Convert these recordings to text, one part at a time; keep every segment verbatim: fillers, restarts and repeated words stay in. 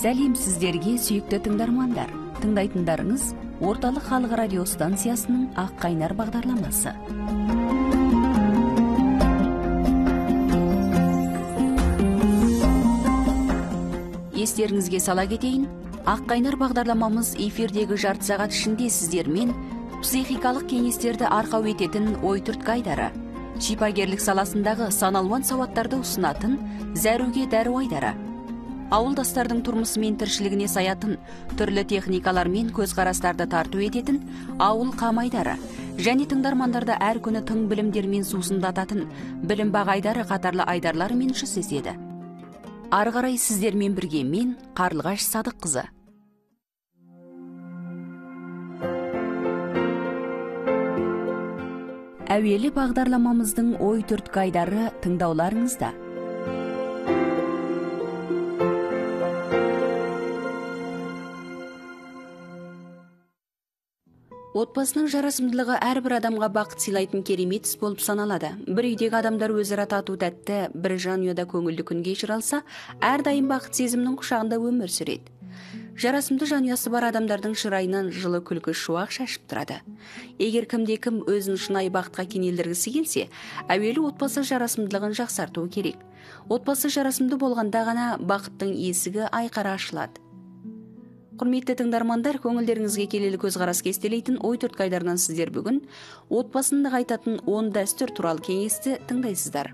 Сәлем сіздерге, сүйікті тыңдармандар. Тыңдайтындарыңыз Орталық халық радио станциясының Ақ қайнар бағдарламасы. Естеріңізге сала кетейін, Ақ қайнар бағдарламамыз эфирдегі жарты сағат ішінде сіздермен психикалық кеңестерді арқау ететін ой түрткайдары, шипагерлік саласындағы саналуан сауаттарды ұсынатын зәруге дәру айдары, ауылдастардың тұрмысы мен тіршілігіне саятын түрлі техникалар мен көзқарастарды тарту ететін ауыл қамайдары және тыңдармандарды әр күні тың білімдермен сусындататын білім бағайдары қатарлы айдарларымен жүздеседі. Ары қарай сіздермен бірге мен Қарлығаш Садыққызы. Әуелі бағдарламамыздың ой түрткайдары тыңдауларыңызда. Отбасының жарасымдылығы әрбір адамға бақыт сыйлайтын керемет іс болып саналады. Бір үйдегі адамдар өзара тату тәтті, бір жанұяда көңілді күн кешіре алса, әрдайым бақыт сезімнің құшағында өмір сүреді. Жарасымды жанұясы бар адамдардың шырайынан жылы күлкі шуақ шашып тұрады. Егер кімде-кім өзін шынайы бақытқа кенелдіргісі келсе, әуелі отбасы жарасымдылығын жақсартуы керек. Отбасы жарасымды болғанда ғана бақыттың есігі айқара ашылады. Құрметті тыңдармандар, көңілдеріңізге келелі көзқарас кестелейтін ой түрткайдарынан сіздер бүгін отбасын нығайтатын он дәстүр туралы кеңесті тыңдайсыздар.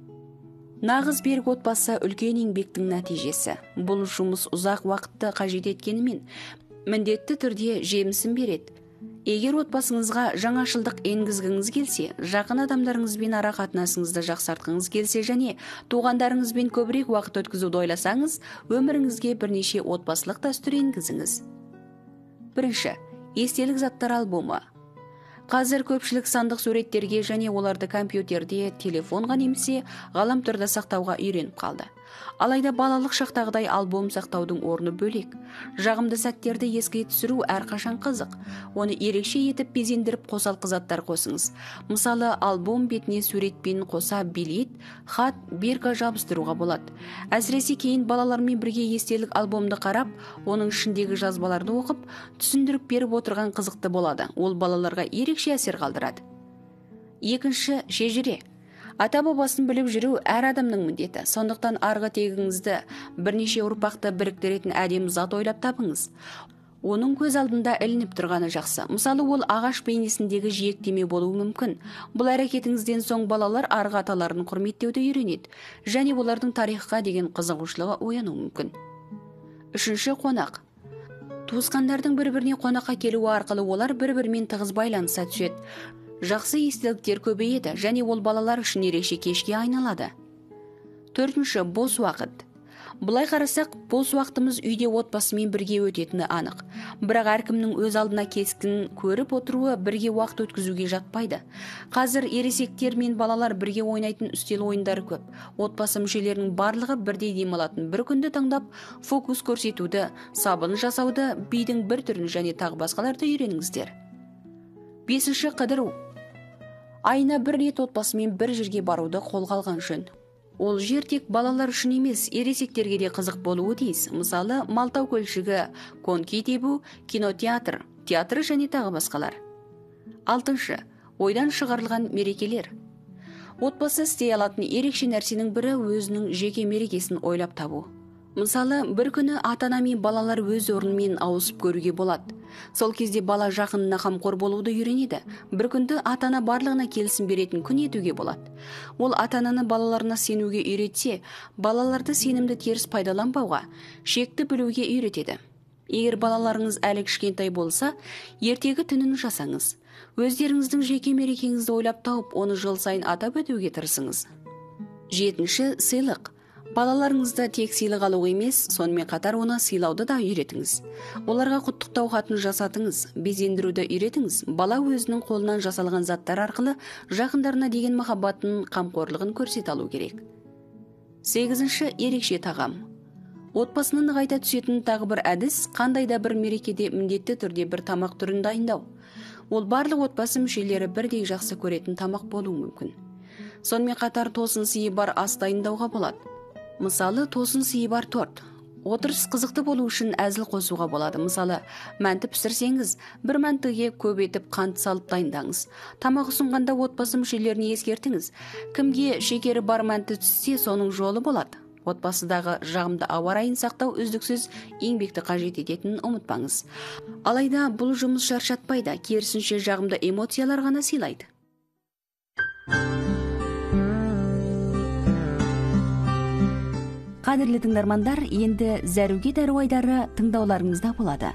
Нағыз берік отбасы үлкен еңбектің нәтижесі. Бұл жұмыс ұзақ уақытты қажет еткенімен міндетті түрде жемісін береді. Егер отбасыңызға жаңашылдық енгізгіңіз келсе, жақын адамдарыңызбен ара қатынасыңызды жақсартқыңыз келсе және туғандарыңызбен көбірек уақыт өткізуді ойласаңыз, өміріңізге бірнеше отбасылық дәстүр енгізіңіз. Бірінші, естелік заттар альбомы. Қазір көпшілік сандық суреттерге және оларды компьютерде, телефонға немесе ғаламторда сақтауға үйреніп қалды. Алайда балалық шақтағыдай альбом сақтаудың орны бөлек. Жағымды сәттерді еске түсіру әрқашан қызық. Оны ерекше етіп безендіріп қосалқы заттар қосыңыз. Мысалы, альбом бетіне суретпен қоса билет, хат, бирка жабыстыруға болады. Әсіресе кейін балалармен бірге естелік альбомды қарап, оның ішіндегі жазбаларды оқып, түсіндіріп беріп отырған қызықты болады. Ол балаларға ерекше әсер қалдырады. Екінші, шежіре. Ата-бабасын біліп жүру әр адамның міндеті. Сондықтан арғы тегіңізді бірнеше ұрпақты біріктіретін әдемі зат ойлап табыңыз. Оның көз алдында ілініп тұрғаны жақсы. Мысалы, ол ағаш бейнесіндегі жиектеме болуы мүмкін. Бұл әрекетіңізден соң балалар арғы аталарын құрметтеуді үйренеді және олардың тарихқа деген қызығушылығы оянуы мүмкін. Үшінші, қонақ. Туысқандардың бір-біріне қонаққа келуі арқылы олар бір-бірімен тығыз байланыса түседі. Жақсы естеліктер көбейеді және ол балалар үшін ерекше кешке айналады. Төртінші, бос уақыт. Бұлай қарасақ, бос уақытымыз үйде отбасымен бірге өтетіні анық. Бірақ әркімнің өз алдына кескін көріп отыруы бірге уақыт өткізуге жатпайды. Қазір ересектер мен балалар бірге ойнайтын үстел ойындары көп. Отбасы мүшелерінің барлығы бірдей демалатын бір күнді таңдап, фокус көрсетуді, сабын жасауды, бидің бір түрін және тағы басқаларды үйреніңіздер. Бесінші, қыдыру. Айына бір рет отбасымен бір жерге баруды қолға алған жөн. Ол жер тек балалар үшін емес, ересектерге де қызық болуы тиіс. Мысалы, Малтау көлшігі, коньки тебу, кинотеатр, театры және тағы басқалар. Алтыншы, ойдан шығарылған мерекелер. Отбасы істей алатын ерекше нәрсенің бірі өзінің жеке мерекесін ойлап табу. Мысалы, бір күні ата-ана мен балалар өз орнымен ауысып көруге болады. Сол кезде бала жақынына қамқор болуды үйренеді. Бір күнді ата-ана барлығына келісім беретін күн етуге болады. Ол ата-ананы балаларына сенуге үйретсе, балаларды сенімді теріс пайдаланбауға, шекті білуге үйретеді. Егер балаларыңыз әлі кішкентай болса, ертегі түнін жасаңыз. Өздеріңіздің жеке мерекеңізді ойлап тауып, оны жыл сайын атап өтуге тырысыңыз. Жетінші, сыйлық. Балаларыңызды тек сыйлық алу емес, сонымен қатар оны сыйлауды да үйретіңіз. Оларға құттықтау хатын жасатыңыз, безендіруді үйретіңіз. Бала өзінің қолынан жасалған заттар арқылы жақындарына деген махаббатын, қамқорлығын көрсете алу керек. Сегізінші, ерекше тағам. Отбасыны нығайта түсетін тағы бір әдіс, қандай да бір мерекеде міндетті түрде бір тамақ түрін дайындау. Ол барлық отбасы мүшелері бірдей жақсы көретін тамақ болуы мүмкін. Сонымен қатар тосын сыйы бар ас дайындауға болады. Мысалы, тосын сыйы бар торт. Отырыс қызықты болу үшін әзіл қосуға болады. Мысалы, мәнті пісірсеңіз, бір мәнтіге көп етіп қант салып дайындаңыз. Тамақ ұсынғанда отбасы мүшелеріне ескертіңіз. Кімге шекері бар мәнті түссе, соның жолы болады. Отбасыдағы жағымды ауа райын сақтау үздіксіз еңбекті қажет ететінін ұмытпаңыз. Алайда бұл жұмыс шаршатпайды, керісінше жағымды эмоциялар ғана сыйлайды. Қадірлі тыңдармандар, енді зәруге дәру айдары тыңдауларыңызда болады.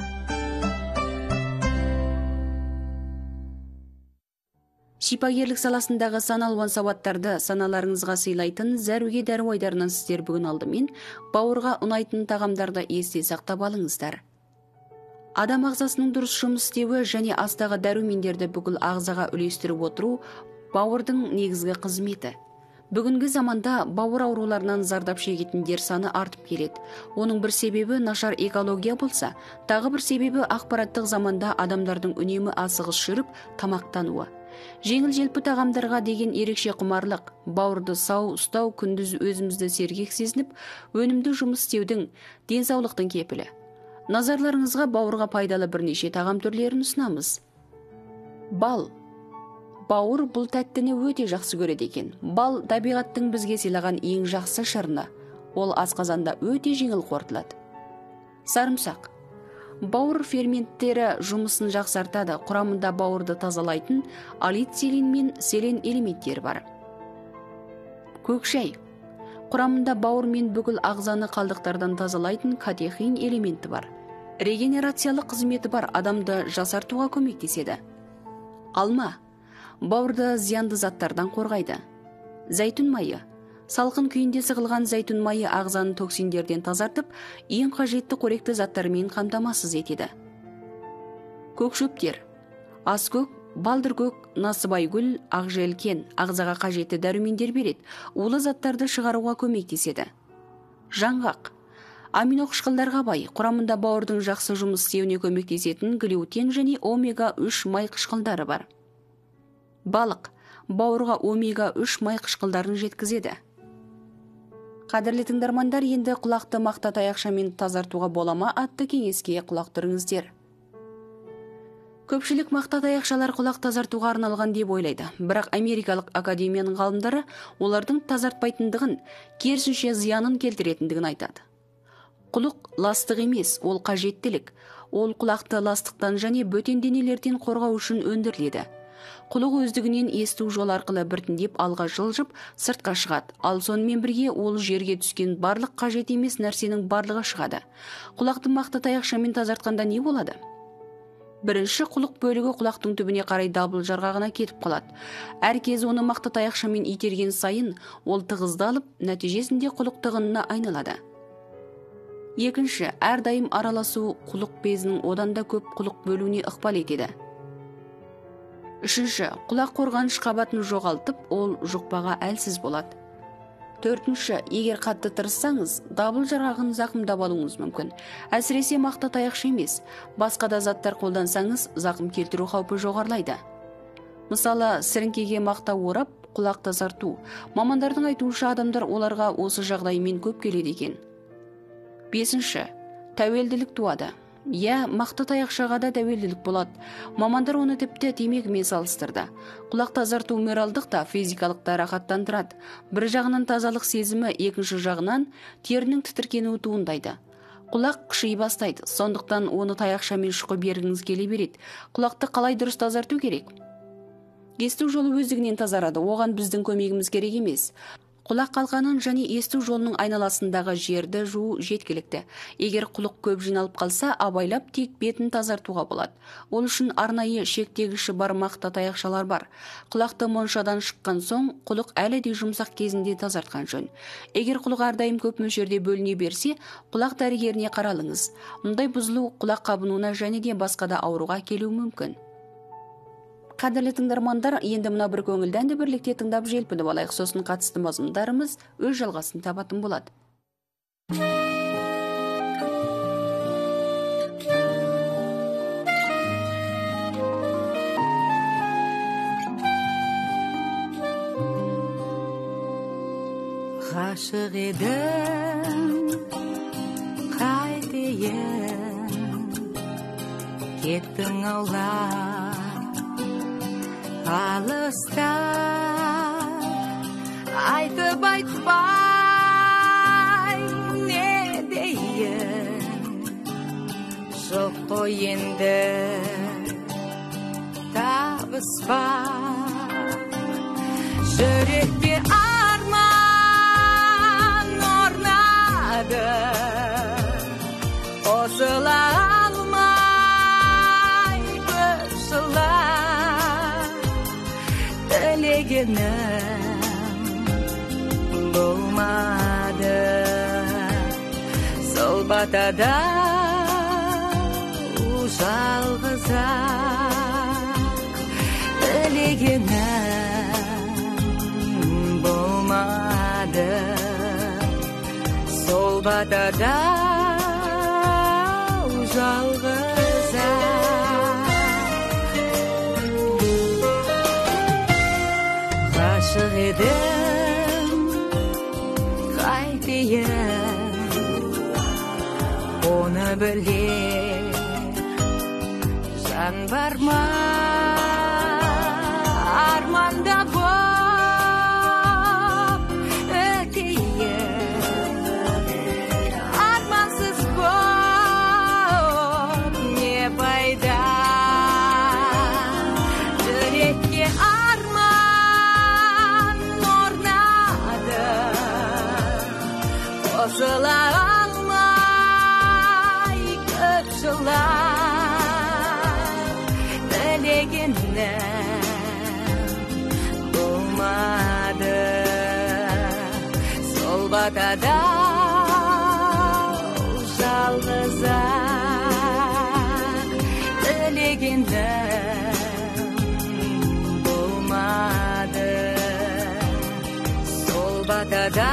Шипагерлік саласындағы сан алуан сауаттарды саналарыңызға сыйлайтын зәруге дәру айдарынан сіздер бүгін алдымен бауырға ұнайтын тағамдарды есте сақтап алыңыздар. Адам ағзасының дұрыс жұмыс істеуі және астағы дәрумендерді бүкіл ағзаға үлестіріп отыру бауырдың негізгі қызметі. Бүгінгі заманда бауыр ауруларынан зардап шегетіндер саны артып келеді. Оның бір себебі нашар экология болса, тағы бір себебі ақпараттық заманда адамдардың үнемі асығыс жүріп тамақтануы. Жеңіл-желпі тағамдарға деген ерекше құмарлық, бауырды сау ұстау күндіз өзімізді сергек сезініп, өнімді жұмыс істеудің, денсаулықтың кепілі. Назарларыңызға бауырға пайдалы бірнеше тағам түрлерін ұсынамыз. Бал. Бауыр бұл тәттіні өте жақсы көреді екен. Бал табиғаттың бізге сыйлаған ең жақсы шырыны. Ол асқазанда өте жеңіл қорытылады. Сарымсақ. Бауыр ферменттері жұмысын жақсартады. Құрамында бауырды тазалайтын алицилин мен селен элементтері бар. Көк шай. Құрамында бауыр мен бүкіл ағзаны қалдықтардан тазалайтын катехин элементі бар. Регенерациялық қызметі бар, адамды жасартуға көмектеседі. Алма. Бауырды зиянды заттардан қорғайды. Зәйтүн майы. Салқын күйінде сығылған зәйтүн майы ағзаны токсиндерден тазартып, ең қажетті қоректі заттармен қамтамасыз етеді. Көкшөптер. Аскөк, балдыркөк, насыбайгүл, ақжелкен ағзаға қажетті дәрумендер береді, улы заттарды шығаруға көмектеседі. Жаңғақ. Аминоқышқылдарға бай, құрамында бауырдың жақсы жұмыс істеуіне көмектесетін глютен және омега үш май қышқылдары бар. Балық. Бауырға омега үш май қышқылдарын жеткізеді. Қадірлі тыңдармандар, енді құлақты мақта таяқшамен тазартуға болама атты кеңеске құлақ түріңіздер. Көпшілік мақта таяқшалар құлақ тазартуға арналған деп ойлайды. Бірақ Америкалық академияның ғалымдары олардың тазартпайтындығын, керісінше зиянын келтіретіндігін айтады. Құлық ластық емес, ол қажеттілік. Ол құлақты ластықтан және бөтен денелерден қорғау үшін өндіріледі. Құлық өздігінен есту жол арқылы біртіндеп алға жылжып, сыртқа шығады. Ал сонымен бірге ол жерге түскен барлық қажет емес нәрсенің барлығы шығады. Құлақты мақта таяқшамен тазартқанда не болады? Бірінші, құлық бөлігі құлақтың түбіне қарай дабыл жарғағына кетіп қалады. Әр кез оны мақта таяқшамен итерген сайын, ол тығыздалып, нәтижесінде құлық тығынына айналады. Екінші, әрдайым араласу құлық безінің одан да көп құлық бөлуіне ықпал етеді. Үшінші, құлақ қорғаныш қабатын жоғалтып, ол жұқпаға әлсіз болады. Төртінші, егер қатты тырыссаңыз, дабыл жарғағын зақымдап алуыңыз мүмкін. Әсіресе мақта таяқша емес, басқа да заттар қолдансаңыз, зақым келтіру қаупі жоғарылайды. Мысалы, сіріңкеге мақта орап, құлақ тазарту. Мамандардың айтуынша адамдар оларға осы жағдаймен көп келеді екен. Бесінші, тәуелділік туады. Иә, мақта таяқшаға да тәуелділік болады. Мамандар оны тіпті темекімен салыстырды. Құлақ тазарту моральдық та, физикалық та рахаттандырады. Бір жағынан тазалық сезімі, екінші жағынан терінің тітіркенуі туындайды. Құлақ қыши бастайды, сондықтан оны таяқшамен шұқы бергіңіз келе береді. Құлақты қалай дұрыс тазарту керек? Есту жолы өздігінен тазарады, оған біздің көмегіміз керек емес. Құлақ қалқанын және есту жолының айналасындағы жерді жуу жеткілікті. Егер құлық көп жиналып қалса, абайлап тек бетін тазартуға болады. Ол үшін арнайы шектегіші бар мақта таяқшалар бар. Құлақты моншадан шыққан соң, құлық әлі де жұмсақ кезінде тазартқан жөн. Егер құлық әрдайым көп мөлшерде бөліне берсе, құлақ дәрігеріне қаралыңыз. Мұндай бұзылу құлақ қабынуына және де басқа да ауруға келуі мүмкін. Қадірлі тыңдармандар, енді мына бір көңілден де бірлікте тыңдап желпініп алайық, сосын қатысты мазмұндарымыз өз жалғасын табатын болады. Ғашық едім кеттің аула алыста айтып айтпай не дейін жоқ қой енді табыспа жүрекке арман орнады қосыла алмай көп жылдар тілегенім болмады сол батада жалғыз-ақ тілегенім болмады сол батада жалғыз-ақ ғашық едім қайтейін оны білер жан бар ма арманда боп өтейін армансыз боп не пайда жүрекке арман орнады қосыла алмай көп жылдар тілегенім болмады сол батада жалғыз-ақ тілегенім болмады сол батада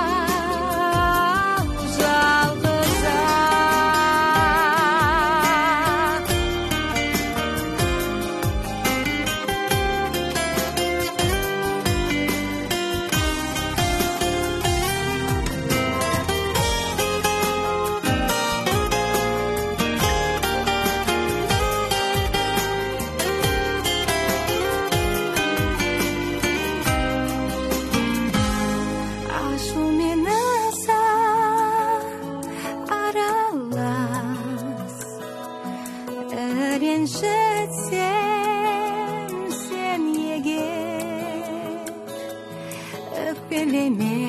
сен егер өкпелеме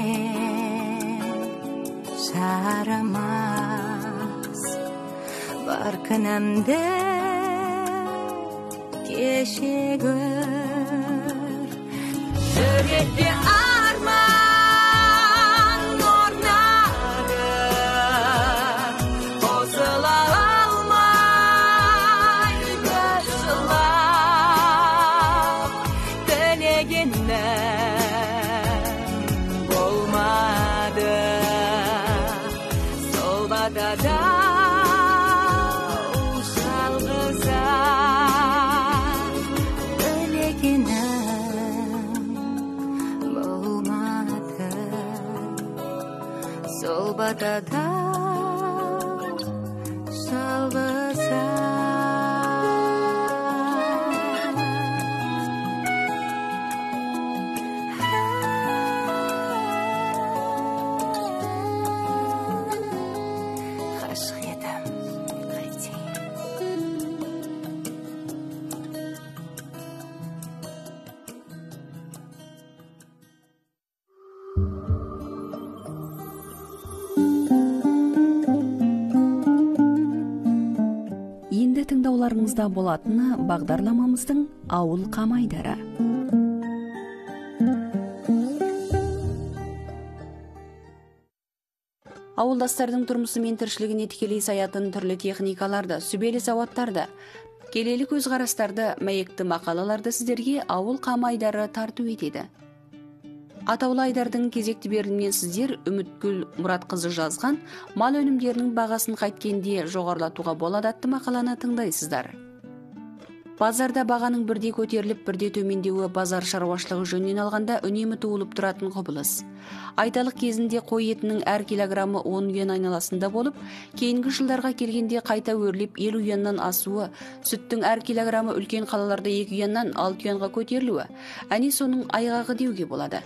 жарамас бар кінәмді кеше гөр жүректе арман орнады қосыла болмады сол батада жалғыз-ақ тілегенім болмады сол батада жалғыз-ақ Енді тыңдауларыңызда болатыны бағдарламамыздың ауыл қамайдары. Ауылдастардың тұрмысы мен тіршілігіне тікелей саятын түрлі техникаларды, сүбелі сауаттарды, келелі көзқарастарды, мәйекті мақалаларды сіздерге ауыл қамайдары тарту етеді. Атаулы айдардың кезекті берілімнен сіздер Үміткүл Мұратқызы жазған мал өнімдерінің бағасын қайткенде жоғарылатуға болады атты мақаланы тыңдайсыздар. Базарда бағаның бірде көтеріліп, бірде төмендеуі базар шаруашылығы жөнінен алғанда үнемі туылып тұратын құбылыс. Айталық кезінде қой етінің әр килограммы он юан айналасында болып, кейінгі жылдарға келгенде қайта өрлеп елу юаннан асуы, сүттің әр килограммы үлкен қалаларда екі юаннан алты юанға көтерілуі, әне соның айғағы деуге болады.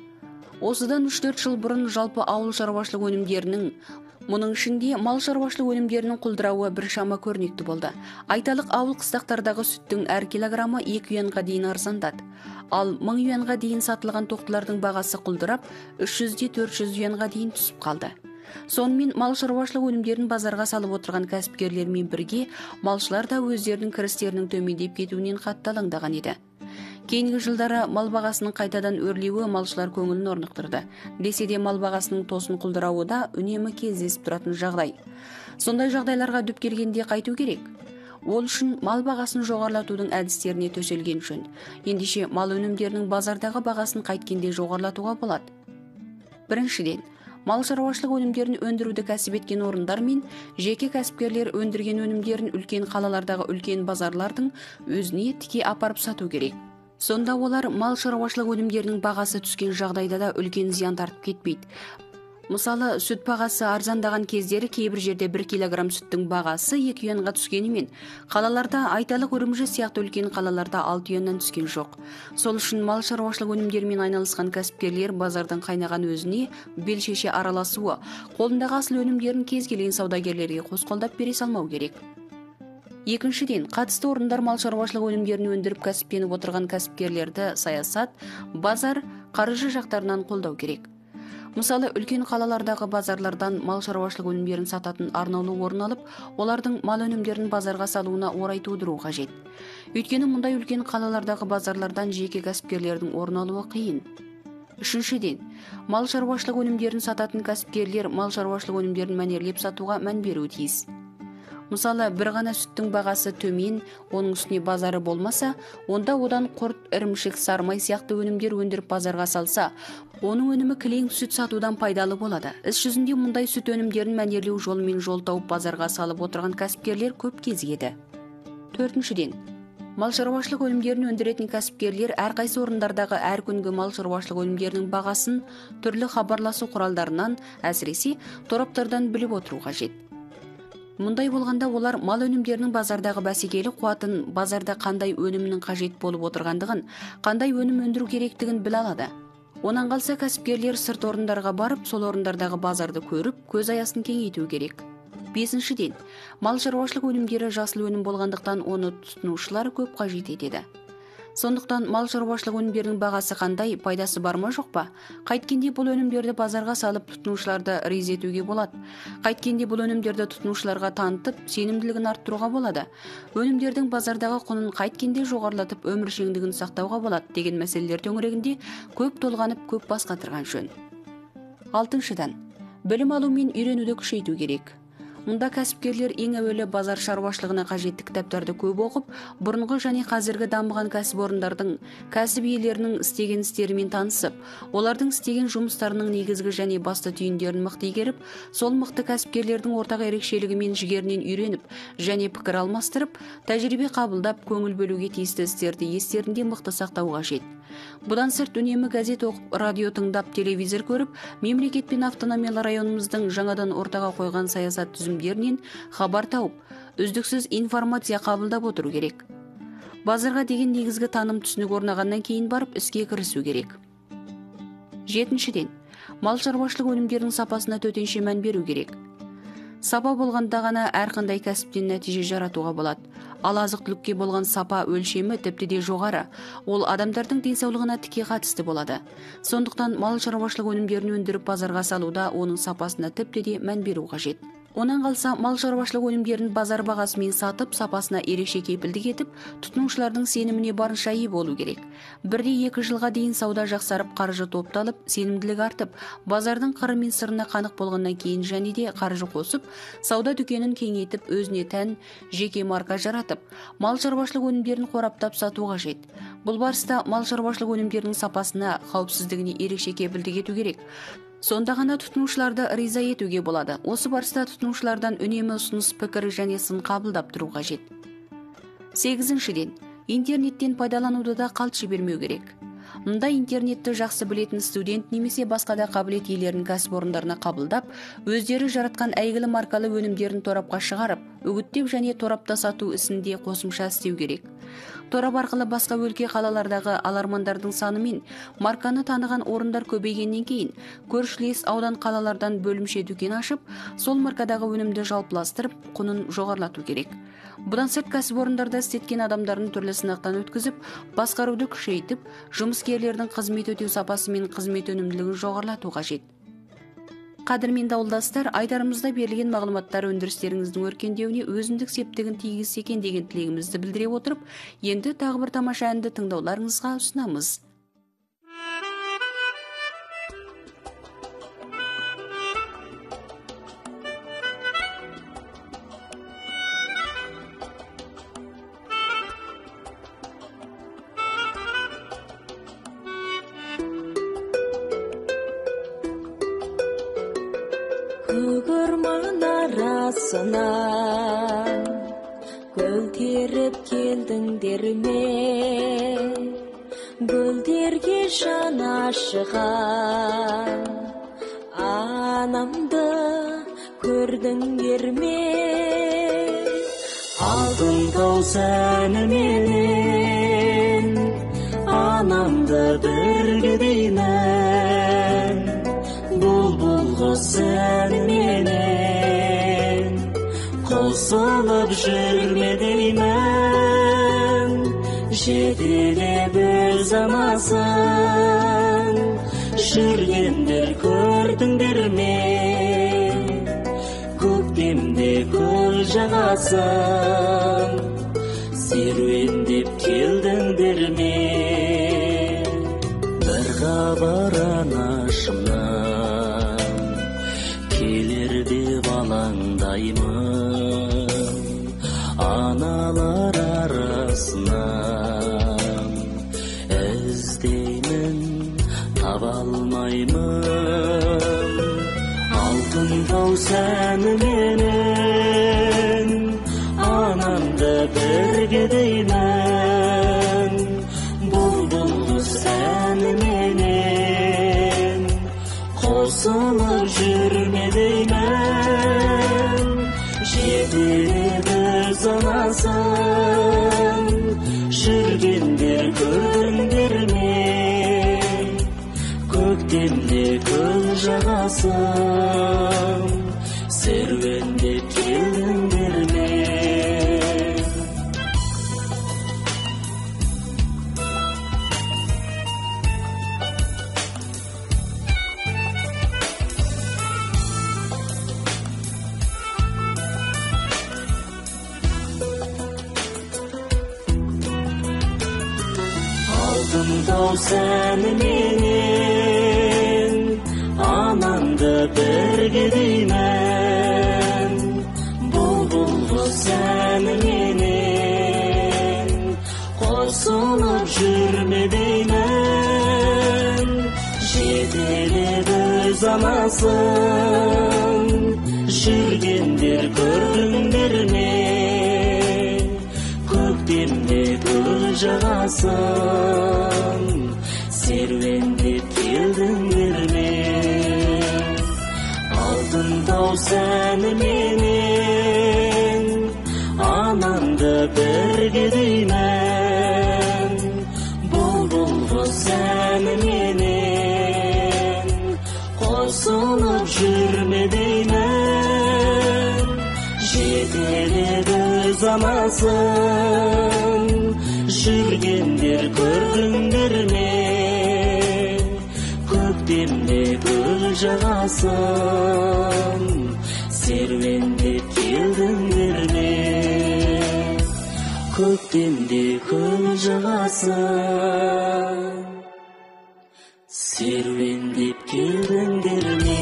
Осыдан үш төрт жыл бұрын жалпы ауыл шаруашылық өнімдерінің, мұның ішінде мал шаруашылық өнімдерінің құлдырауы біршама көрнекті болды. Айталық ауыл қыстақтардағы сүттің әр килограммы екі юанға дейін арзандады. Ал мың юанға дейін сатылған тоқтылардың бағасы құлдырап, үш жүзден төрт жүз юанға дейін түсіп қалды. Сонымен мал шаруашылық өнімдерін базарға салып отырған кәсіпкерлермен бірге малшылар да өздерінің кірістерінің төмендеп кетуінен қатты алаңдаған еді. Кейінгі жылдары мал бағасының қайтадан өрлеуі малшылар көңілін орнықтырды. Десе де мал бағасының тосын құлдырауы да үнемі кездесіп тұратын жағдай. Сондай жағдайларға дүп келгенде қайту керек. Ол үшін мал бағасын жоғарлатудың әдістеріне төселген жөн. Ендеше мал өнімдерінің базардағы бағасын қайткенде жоғарлатуға болады. Біріншіден, мал шаруашылық өнімдерін өндіруді кәсіп еткен орындар мен жеке кәсіпкерлер өндірген өнімдерін үлкен қалалардағы үлкен базарлардың өзіне тіке апарып сату керек. Сонда олар мал шаруашылық өнімдерінің бағасы түскен жағдайда да үлкен зиян тартып кетпейді. Мысалы, сүт бағасы арзандаған кездері кейбір жерде бір килограмм сүттің бағасы екі юанға түскенімен, қалаларда Айталық, Үрімжі сияқты үлкен қалаларда алты юаннан түскен жоқ. Сол үшін мал шаруашылық өнімдерімен айналысқан кәсіпкерлер базардан қайнаған өзіне белшеше араласуы, қолындағы асыл өнімдерін кез келген саудагерлерге қос қолдап бере салмау керек. Екіншіден, қатысты орындар мал шаруашылық өнімдерін өндіріп кәсіптеніп отырған кәсіпкерлерді саясат, базар, қаржы жақтарынан қолдау керек. Мысалы, үлкен қалалардағы базарлардан мал шаруашылық өнімдерін сататын арнаулы орын алып, олардың мал өнімдерін базарға салуына орай тудыру қажет. Өйткені мұндай үлкен қалалардағы базарлардан жеке кәсіпкерлердің орын алуы қиын. Үшіншіден, мал шаруашылық өнімдерін сататын кәсіпкерлер мал шаруашылық өнімдерін мәнерлеп сатуға мән беруі тиіс. Мысалы, бір ғана сүттің бағасы төмен, оның үстіне базары болмаса, онда одан құрт, ірімшік, сармай сияқты өнімдер өндіріп базарға салса, оның өнімі кілең сүт сатудан пайдалы болады. Іс жүзінде мұндай сүт өнімдерін мәнерлеу жолымен жол тауып базарға салып отырған кәсіпкерлер көп кезігеді. Төртіншіден, мал шаруашылық өнімдерін өндіретін кәсіпкерлер әрқайсы орындардағы әр күнгі мал шаруашылық өнімдерінің бағасын түрлі хабарласу құралдарынан, әсіресе тораптардан біліп отыру қажет. Мұндай болғанда олар мал өнімдерінің базардағы бәсекелі қуатын, базарда қандай өнімнің қажет болып отырғандығын, қандай өнім өндіру керектігін біле алады. Онан қалса кәсіпкерлер сырт орындарға барып, сол орындардағы базарды көріп, көз аясын кеңейту керек. Бесіншіден, мал шаруашылық өнімдері жасыл өнім болғандықтан оны тұтынушылар көп қажет етеді. Сондықтан мал шаруашылық өнімдерінің бағасы қандай, пайдасы бар ма жоқ па? Қайткенде бұл өнімдерді базарға салып тұтынушыларды риза етуге болады. Қайткенде бұл өнімдерді тұтынушыларға танытып, сенімділігін арттыруға болады. Өнімдердің базардағы құнын қайткенде жоғарлатып, өміршеңдігін сақтауға болады деген мәселелер төңірегінде көп толғанып, көп бас қатырған жөн. Алтыншыдан, білім алу мен үйренуді күшейту керек. Мұнда кәсіпкерлер ең әуелі базар шаруашылығына қажетті кітаптарды көп оқып, бұрынғы және қазіргі дамыған кәсіпорындардың, кәсіп иелерінің істеген істерімен танысып, олардың істеген жұмыстарының негізгі және басты түйіндерін мықты игеріп, сол мықты кәсіпкерлердің ортақ ерекшелігі мен жігерінен үйреніп және пікір алмастырып, тәжірибе қабылдап, көңіл бөлуге тиісті істерді естерінде мықты сақтау қажет. Бұдан сырт үнемі газет оқып, радио тыңдап, телевизор көріп, мемлекет пен автономиялы районымыздың жаңадан ортаға қойған саясат түзімдерінен хабар тауып, үздіксіз информация қабылдап отыру керек. Базарға деген негізгі таным түсінік орнағаннан кейін барып іске кірісу керек. Жетіншіден, мал шаруашылық өнімдерінің сапасына төтенше мән беру керек. Сапа болғанда ғана әрқандай кәсіптен нәтиже жаратуға болады. Ал азық-түлікке болған сапа өлшемі тіпті де жоғары. Ол адамдардың денсаулығына тіке қатысты болады. Сондықтан мал шаруашылық өнімдерін өндіріп базарға салуда оның сапасына тіпті де мән беру қажет. Онан қалса, мал шаруашылық өнімдерін базар бағасымен сатып, сапасына ерекше кепілдік етіп, тұтынушылардың сеніміне барынша ие болу керек. Бірде екі жылға дейін сауда жақсарып, қаржы топталып, сенімділік артып, базардың қыры мен сырына қанық болғаннан кейін және де қаржы қосып, сауда дүкенін кеңейтіп, өзіне тән жеке марка жаратып, мал шаруашылық өнімдерін қораптап сату қажет. Бұл барыста мал шаруашылық өнімдерінің сапасына, қауіпсіздігіне ерекше кепілдік ету керек. Сонда ғана тұтынушыларды риза етуге болады. Осы барыста тұтынушылардан үнемі ұсыныс, пікір және сын қабылдап тұру қажет. Сегізіншіден, интернеттен пайдалануды да қалт бермеу керек. Мұнда интернетті жақсы білетін студент немесе басқа да қабілет иелерін кәсіпорындарына қабылдап, өздері жаратқан әйгілі маркалы өнімдерін торапқа шығарып, үгіттеп және торапта сату ісінде қосымша істеу керек. Торап арқылы басқа өлке қалалардағы алармандардың саны мен марканы таныған орындар көбейгеннен кейін, көршілес аудан қалалардан бөлімше дүкен ашып, сол маркадағы өнімді жалпыластырып, құнын жоғарлату керек. Бұдан сырт кәсіпорындарда істеткен адамдарын түрлі сынақтан өткізіп, басқаруды күшейтіп, жұмыскерлердің қызмет өтеу сапасы мен қызмет өнімділігін жоғарлату қажет. Қадірменді ауылдастар, айтарымызда берілген мағлұматтар өндірістеріңіздің өркендеуіне өзіндік септігін тигізсе екен деген тілегімізді білдіре отырып, енді тағы бір тамаша әнді тыңдауларыңызға ұсынамыз. Көрман арасынан гүл теріп келдіңдер ме, гүлдерге жан ашыған анамды көрдіңдер ме. Алтын тау сәніменен анамды бірге деймін, бұлбұлғы сәніменен қосылып жүрме деймін. Жетелеп өз анасын жүргендер көрдіңдер ме, көктемде көл жағасын серуендеп келдіңдер ме. Бір хабар анашымнан келер деп алаңдаймын, аналар арасынан іздеймін, таба алмаймын. Алтын тау сәніменен анамды бірге деймін, бұлбұлғы сәніменен қосылып жүрме деймін. Жетелеп өз анасын жүргендер көрдіңдер ме, көктемде көл жағасын серуендеп келдіңдер ме. Алтын тау сәніменен анамды бірге деймін, бұлбұлғы сәніменен қосылып жүрме деймін. Жетелеп өз анасын жүргендер көрдіңдер ме, көктемде көл жағасын серуендеп келдіңдер ме. Алтын тау сәніменен анамды бірге деймін, бұлбұлғы сәніменен қосылып жүрме деймін. Жетелеп өз анасын жүргендер көрдіңдер ме, көктемде көл жағасын серуендеп келдіңдер ме. Көктемде көл жағасын серуендеп келдіңдер ме.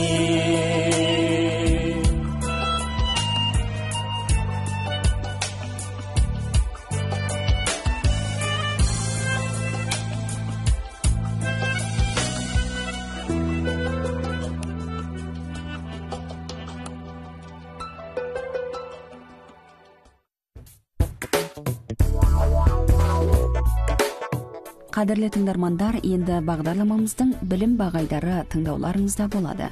Wow, wow, wow. Қадірлі тыңдармандар, енді бағдарламамыздың білім бағайдары тыңдауларыңызда болады.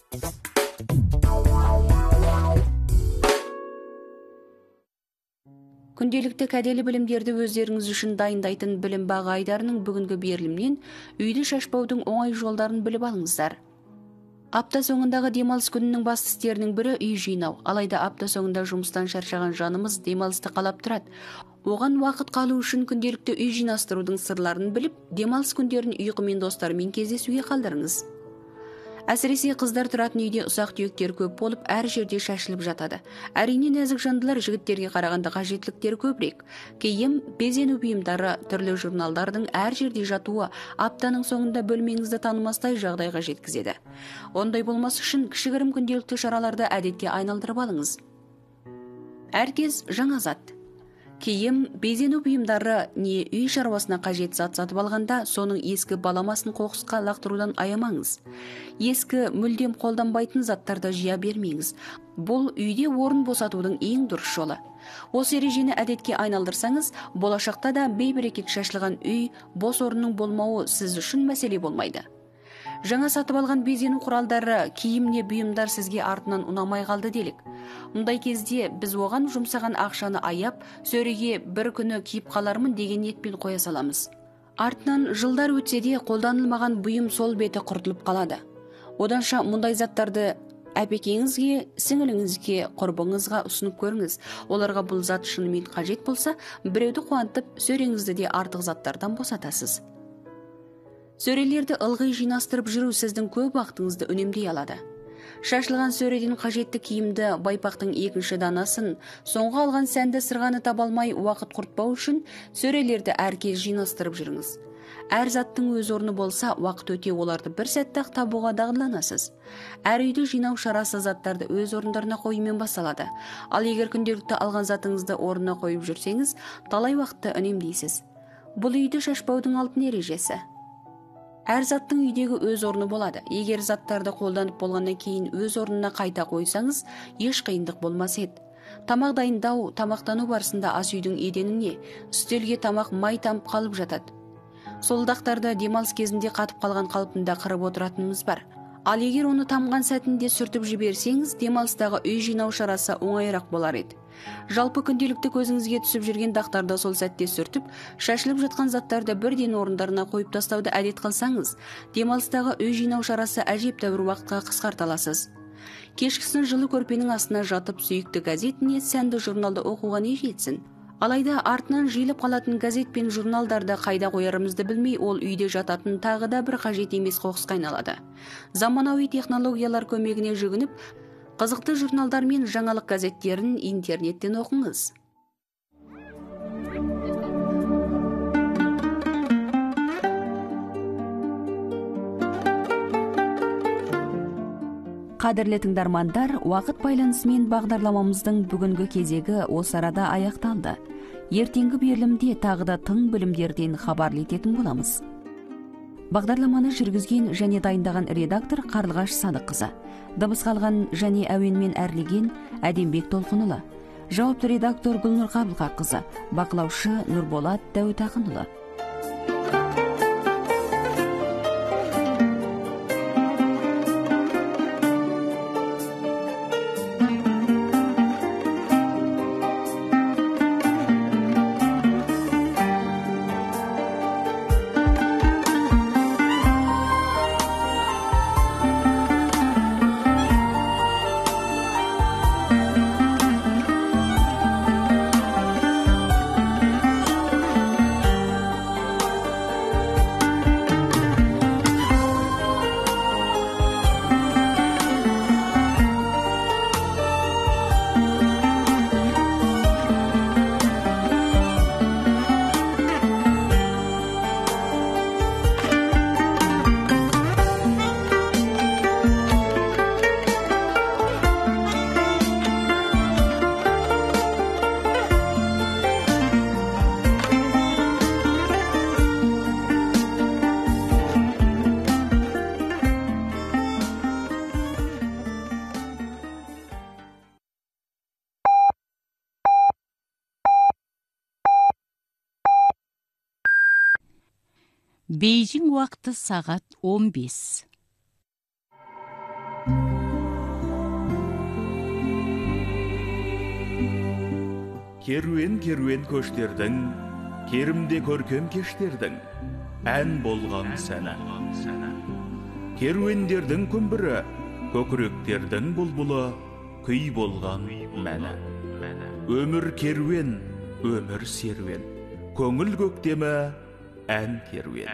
Күнделікті кәделі білімдерді өздеріңіз үшін дайындайтын білім бағайдарының бүгінгі берілімнен үйді шашпаудың оңай жолдарын біліп алыңыздар. Апта соңындағы демалыс күнінің басты істерінің бірі үй жинау. Алайда апта соңында жұмыстан шаршаған жанымыз демалысты қалап тұрады. Оған уақыт қалу үшін күнделікті үй жинастырудың сырларын біліп, демалыс күндерін ұйқымен достарымен кездесуге қалдырыңыз. Әсіресе қыздар тұратын үйде ұсақ түйектер көп болып, әр жерде шашылып жатады. Әрине нәзік жандылар жігіттерге қарағанда қажеттіліктері көбірек. Киім, безену бұйымдары, түрлі журналдардың әр жерде жатуы аптаның соңында бөлмеңізді танымастай жағдайға жеткізеді. Ондай болмас үшін кішігірім күнделікті шараларды әдетке айналдырып алыңыз. Әркез жаңа зат. Киім, безену бұйымдары не үй шаруасына қажет зат сатып алғанда, соның ескі баламасын қоқысқа лақтырудан аямаңыз. Ескі, мүлдем қолданбайтын заттарды жия бермеңіз. Бұл үйде орын босатудың ең дұрыс жолы. Осы ережені әдетке айналдырсаңыз, болашақта да бей-берекет шашылған үй, бос орынның болмауы сіз үшін мәселе болмайды. Жаңа сатып алған безену құралдары, киім не бұйымдар сізге артынан ұнамай қалды делік. Мұндай кезде біз оған жұмсаған ақшаны аяп, сөреге бір күні киіп қалармын деген ниетпен қоя саламыз. Артынан жылдар өтсе де қолданылмаған бұйым сол беті құртылып қалады. Оданша мұндай заттарды әпекеңізге, сіңіліңізге, құрбыңызға ұсынып көріңіз. Оларға бұл зат шынымен қажет болса, біреуді қуантып, сөреңізді де артық заттардан босатасыз. Сөрелерді ылғи жинастырып жүру сіздің көп уақытыңызды үнемдей алады. Шашылған сөреден қажетті киімді, байпақтың екінші данасын, соңғы алған сәнді сырғаны табалмай уақыт құртпау үшін сөрелерді әркез жинастырып жүріңіз. Әр заттың өз орны болса, уақыт өте оларды бір сәтті-ақ табуға дағдыланасыз. Әр үйді жинау шарасы заттарды өз орындарына қоюмен басталады. Ал егер күнделікті алған затыңызды орнына қойып жүрсеңіз, талай уақытты үнемдейсіз. Бұл үйді шашпаудың алтын ережесі. Әр заттың үйдегі өз орны болады. Егер заттарды қолданып болғаннан кейін өз орнына қайта қойсаңыз, еш қиындық болмас еді. Тамақ дайындау, тамақтану барысында ас үйдің еденіне, үстелге тамақ май тамып қалып жатады. Сол дақтарды демалыс кезінде қатып қалған қалпында қырып отыратынымыз бар. Ал егер оны тамған сәтінде сүртіп жіберсеңіз, демалыстағы үй жинау шарасы оңайырақ болар еді. Жалпы күнделікті көзіңізге түсіп жүрген дақтарды сол сәтте сүртіп, шашылып жатқан заттарды бірден орындарына қойып тастауды әдет қылсаңыз, демалыстағы үй жинау шарасы әжептәуір уақытқа қысқарталасыз. Кешкісін жылы көрпенің астына жатып сүйікті газет не сәнді журналды оқуға не жетсін. Алайда артынан жиылып қалатын газет пен журналдарды қайда қоярымызды білмей, ол үйде жататын тағы да бір қажет емес қоқысқа айналады. Заманауи технологиялар көмегіне жүгініп, қызықты журналдар мен жаңалық газеттерін интернеттен оқыңыз. Қадірлі тыңдармандар, уақыт байланысымен бағдарламамыздың бүгінгі кезегі осы арада аяқталды. Ертеңгі берілімде тағы да тың білімдерден хабарлы ететін боламыз. Бағдарламаны жүргізген және дайындаған редактор Қарлығаш Садыққызы. Дыбыс қалған және әуенмен әрлеген Әдембек Толқынұлы. Жауапты редактор Гүлнұр Қабылқақызы. Бақылаушы Нұрболат Дәуітақынұлы. Бейжің уақыты сағат он бес. Керуен-керуен көштердің, керімде көркем кештердің, ән болған сәні. Керуендердің күмбірі, көкіректердің бұлбұлы, күй болған мәні. Өмір керуен, өмір серуен, көңіл көктемі, ән керуен.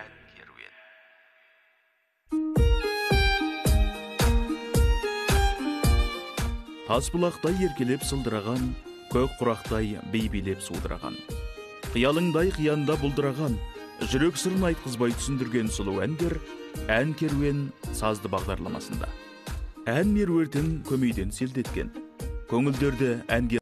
Тасбұлақтай еркелеп сылдыраған, көк құрақтай бейбелеп судыраған. Қиялыңдай қиянда бұлдыраған, жүрек сырын айтқызбай түсіндірген сұлу әндер ән керуен сазды бағдарламасында. Ән меруертін көмейден селдеткен, көңілдерді әнге